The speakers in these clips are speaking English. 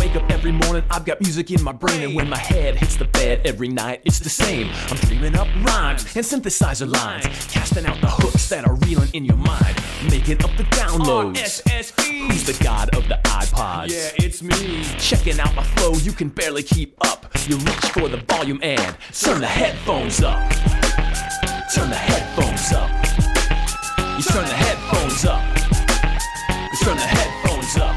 wake up every morning, I've got music in my brain. And when my head hits the bed every night, it's the same. I'm dreaming up rhymes and synthesizer lines, casting out the hooks that are reeling in your mind, making up the downloads. RSSE. Who's the god of the iPods? Yeah, it's me. Checking out my flow, you can barely keep up. You reach for the volume and turn the headphones up. Turn the headphones up. You turn the headphones up. You turn the headphones up.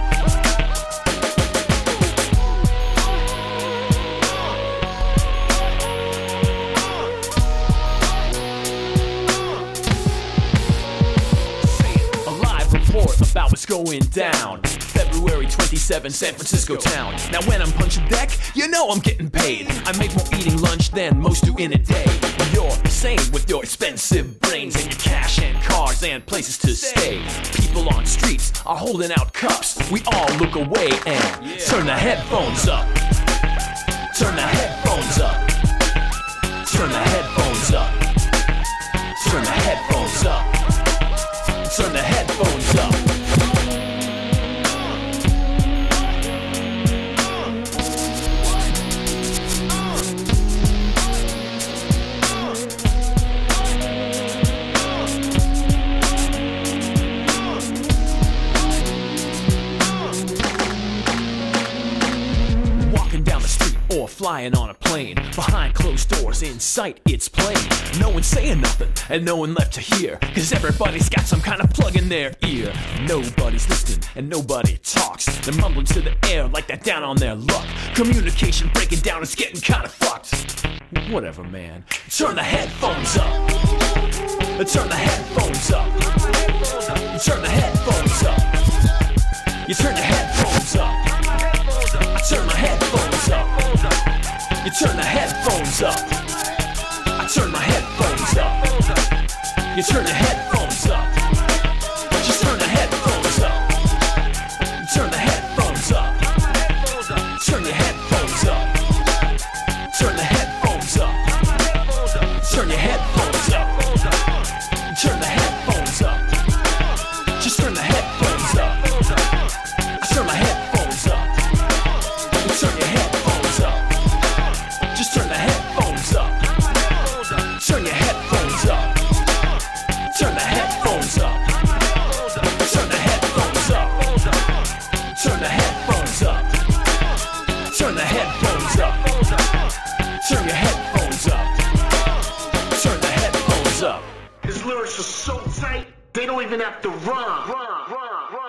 A live report about what's going down. February 27, San Francisco town. Now when I'm punching deck, you know I'm getting paid. I make more eating lunch than most do in a day. You're the same with your expensive brains and your cash and cars and places to stay. People on streets are holding out cups. We all look away and turn the headphones up. Turn the headphones up. Turn the headphones up. Turn the headphones up. Turn the headphones up. Or flying on a plane, behind closed doors, in sight it's plain. No one's saying nothing, and no one left to hear, cause everybody's got some kind of plug in their ear. Nobody's listening, and nobody talks. They're mumbling to the air like they're down on their luck. Communication breaking down, it's getting kinda fucked. Whatever, man. Turn the headphones up. Turn the headphones up. Turn the headphones up. You turn your headphones up. I turn my headphones up. You turn the headphones up. I turn my headphones up. You turn your headphones up. Just turn the headphones up. You turn the headphones up. Turn your headphones up. Turn the headphones up. Turn your headphones up. Turn the headphones up. Just turn the headphones up. I turn my headphones up. You turn your headphones up. Just turn the headphones up. Turn your headphones up. Turn the headphones up. Turn the headphones up. Turn the headphones up. Turn the headphones up. Turn your headphones up. Turn the headphones up. His lyrics are so tight, they don't even have to rhyme.